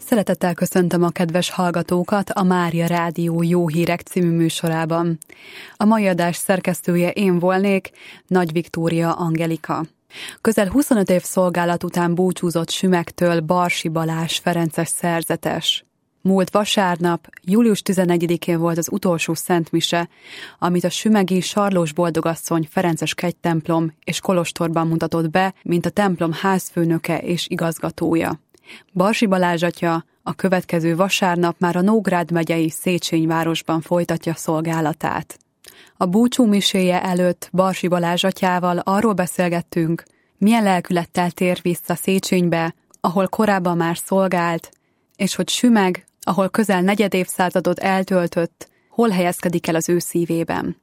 Szeretettel köszöntöm a kedves hallgatókat a Mária Rádió Jó Hírek című műsorában. A mai adás szerkesztője én volnék, Nagy Viktória Angelika. Közel 25 év szolgálat után búcsúzott Sümektől Barsi Balázs ferences szerzetes. Múlt vasárnap, július 11-én volt az utolsó szentmise, amit a sümegi Sarlós Boldogasszony ferences kegytemplom és kolostorban mutatott be, mint a templom házfőnöke és igazgatója. Barsi Balázs atya a következő vasárnap már a Nógrád megyei Széchenyi városban folytatja szolgálatát. A búcsú miséje előtt Barsi Balázs atyával arról beszélgettünk, milyen lelkülettel tér vissza Széchenybe, ahol korábban már szolgált, és hogy Sümeg, ahol közel negyed évszázadot eltöltött, hol helyezkedik el az ő szívében.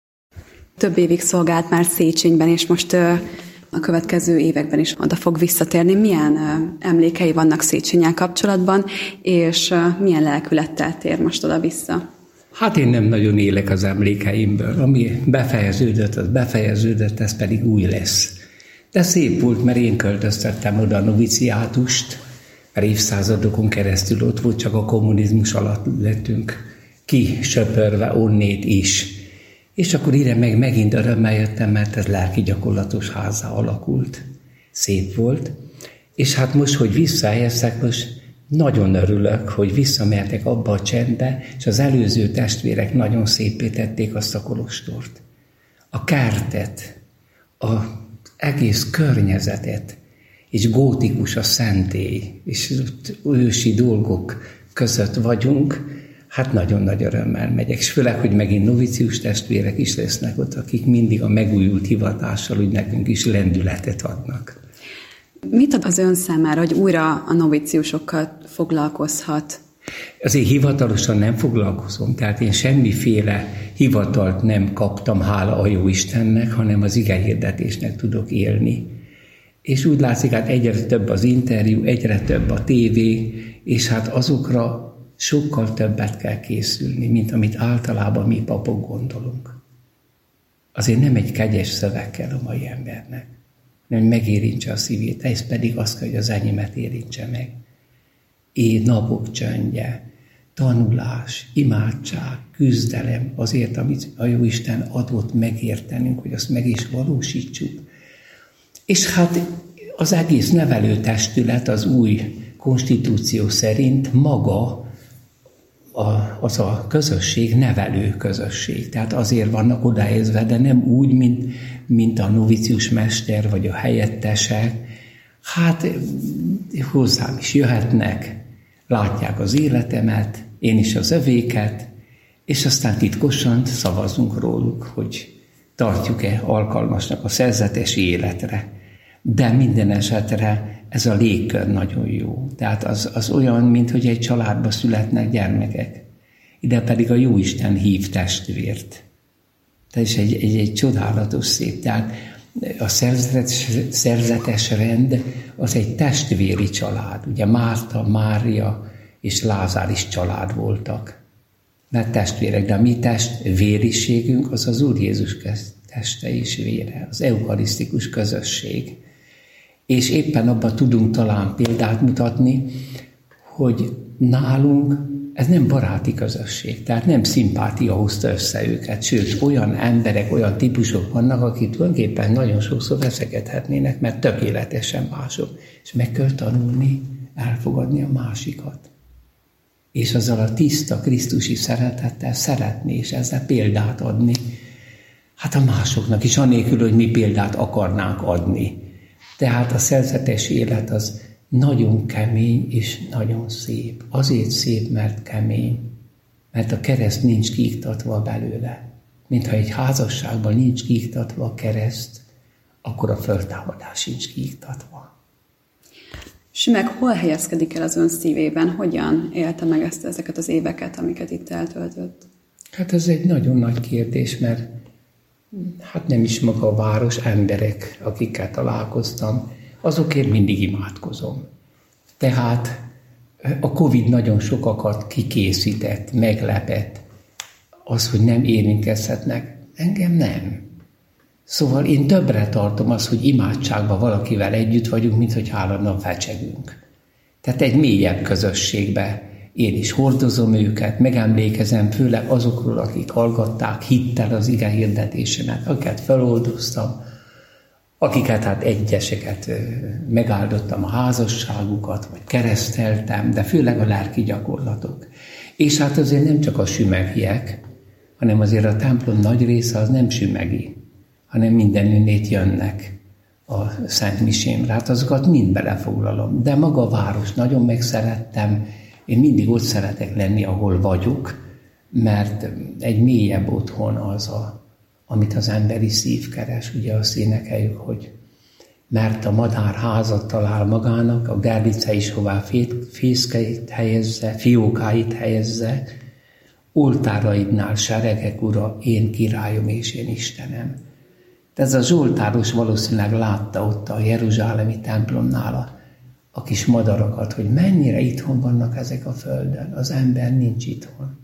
Több évig szolgált már Széchenyben, és most a következő években is oda fog visszatérni. Milyen emlékei vannak Széchennyel kapcsolatban, és milyen lelkülettel tér most oda-vissza? Hát én nem nagyon élek az emlékeimből. Ami befejeződött, az befejeződött, ez pedig új lesz. De szép volt, mert én költöztettem oda a noviciátust, mert évszázadokon keresztül ott volt, csak a kommunizmus alatt lettünk kisöpörve onnét is. És akkor ide megint örömmel jöttem, mert ez lelki gyakorlatos házzá alakult. Szép volt. És hát most, hogy visszahelyeztek, most nagyon örülök, hogy visszamehetek abba a csendbe, és az előző testvérek nagyon szépé tették azt a kolostort. A kertet, az egész környezetet, és gótikus a szentély, és ősi dolgok között vagyunk, hát nagyon nagy örömmel megyek, és főleg, hogy megint novicius testvérek is lesznek ott, akik mindig a megújult hivatással, hogy nekünk is lendületet adnak. Mit ad az ön számára, hogy újra a noviciusokkal foglalkozhat? Azért hivatalosan nem foglalkozom, tehát én semmiféle hivatalt nem kaptam, hála a Jóistennek, hanem az igehirdetésnek tudok élni. És úgy látszik, hát egyre több az interjú, egyre több a tévé, és hát azokra sokkal többet kell készülni, mint amit általában mi papok gondolunk. Azért nem egy kegyes szöveg kell a mai embernek, hanem megérintse a szívét, ez pedig azt kell, hogy az enyémet érintse meg. Napok csöndje, tanulás, imádság, küzdelem azért, amit a Jóisten adott megértenünk, hogy azt meg is valósítsuk. És hát az egész nevelőtestület az új konstitúció szerint maga az a közösség, nevelő közösség. Tehát azért vannak odaérzve, de nem úgy, mint a novicius mester vagy a helyettesek. Hát hozzám is jöhetnek, látják az életemet, én is az övéket, és aztán titkosan szavazunk róluk, hogy tartjuk-e alkalmasnak a szerzetesi életre. De minden esetre ez a légkör nagyon jó. Tehát az olyan, mint hogy egy családba születnek gyermekek. Ide pedig a Jóisten hív testvért. Tehát is egy csodálatos szép. Tehát a szerzetes rend az egy testvéri család. Ugye Márta, Mária és Lázár is család voltak. Mert testvérek, de a mi testvériségünk az az Úr Jézus teste és vére, az eukarisztikus közösség. És éppen abban tudunk talán példát mutatni, hogy nálunk ez nem baráti közösség, tehát nem szimpátia hozta össze őket, sőt, olyan emberek, olyan típusok vannak, akik tulajdonképpen nagyon sokszor veszekedhetnének, mert tökéletesen mások. És meg kell tanulni, elfogadni a másikat. És azzal a tiszta krisztusi szeretettel szeretni, és ezzel példát adni, hát a másoknak is, anélkül, hogy mi példát akarnánk adni. Tehát a szerzetes élet az nagyon kemény és nagyon szép. Azért szép, mert kemény, mert a kereszt nincs kiiktatva belőle. Mintha egy házasságban nincs kiiktatva a kereszt, akkor a föltámadás sincs kiiktatva. Sümeg hol helyezkedik el az ön szívében? Hogyan élte meg ezeket az éveket, amiket itt eltöltött? Hát ez egy nagyon nagy kérdés, mert hát nem is maga a város, emberek, akikkel találkoztam, azokért mindig imádkozom. Tehát a Covid nagyon sokakat kikészített, meglepett. Az, hogy nem érintkezhetnek, engem nem. Szóval én többre tartom azt, hogy imádságban valakivel együtt vagyunk, mint hogy állandóan fecsegünk. Tehát egy mélyebb közösségbe én is hordozom őket, megemlékezem főleg azokról, akik hallgatták hittel az ige hirdetésemet, akiket feloldoztam, akiket hát egyeseket megáldottam a házasságukat, vagy kereszteltem, de főleg a lelki gyakorlatok. És hát azért nem csak a sümegiek, hanem azért a templom nagy része az nem sümegi, hanem mindenünnét jönnek a Szent Misémre. Hát azokat mind belefoglalom. De maga a város nagyon megszerettem, én mindig ott szeretek lenni, ahol vagyok, mert egy mélyebb otthon az, amit az emberi szív keres. Ugye azt énekeljük, hogy mert a madár házat talál magának, a gerlice is hová fészkeit helyezze, fiókáit helyezze, oltáraidnál seregek ura, én királyom és én Istenem. De ez a zsoltáros valószínűleg látta ott a jeruzsálemi templomnál a kis madarakat, hogy mennyire itthon vannak ezek a földön. Az ember nincs itthon.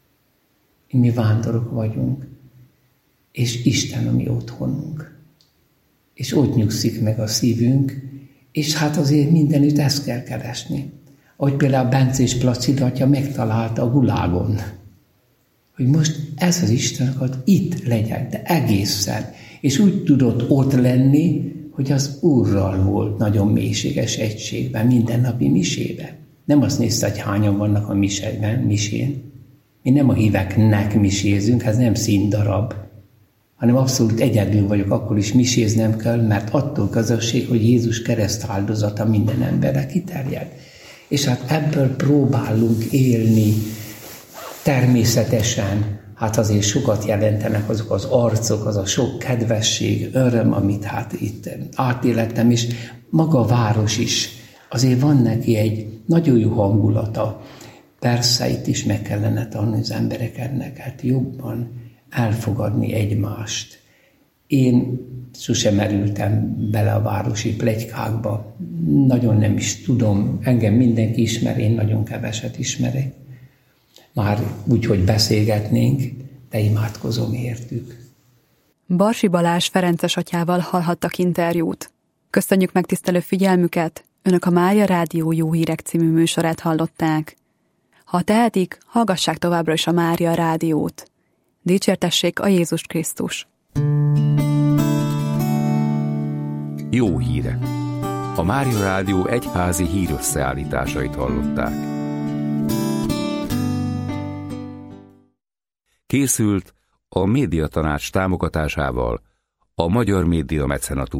Mi vándorok vagyunk, és Isten a mi otthonunk. És ott nyugszik meg a szívünk, és hát azért mindenütt ezt kell keresni. Ahogy például Bencés Placida atya megtalálta a Gulágon, hogy most ez az Isten akart itt legyen, de egészen. És úgy tudott ott lenni, hogy az Úrral volt nagyon mélységes egységben, mindennapi misében. Nem azt nézte, hogy hányan vannak a misén. Mi nem a híveknek misézünk, ez nem színdarab, hanem abszolút egyedül vagyok, akkor is miséznem kell, mert attól közösség, hogy Jézus kereszt áldozata minden emberre kiterjed. És hát ebből próbálunk élni természetesen, hát azért sokat jelentenek azok az arcok, az a sok kedvesség, öröm, amit hát itt átélettem, és maga a város is. Azért van neki egy nagyon jó hangulata. Persze itt is meg kellene tanulni az embereknek, hát jobban elfogadni egymást. Én sosem merültem bele a városi pletykákba, nagyon nem is tudom, engem mindenki ismer, én nagyon keveset ismerek. Már úgy, hogy beszélgetnénk, de imádkozom értük. Barsi Balázs ferences atyával hallhattak interjút. Köszönjük megtisztelő figyelmüket, Önök a Mária Rádió Jó Hírek című műsorát hallották. Ha tehetik, hallgassák továbbra is a Mária Rádiót. Dicsértessék a Jézus Krisztus! Jó hírek! A Mária Rádió egyházi hírösszeállításait hallották. Készült a Médiatanács támogatásával a Magyar Média Mecenatus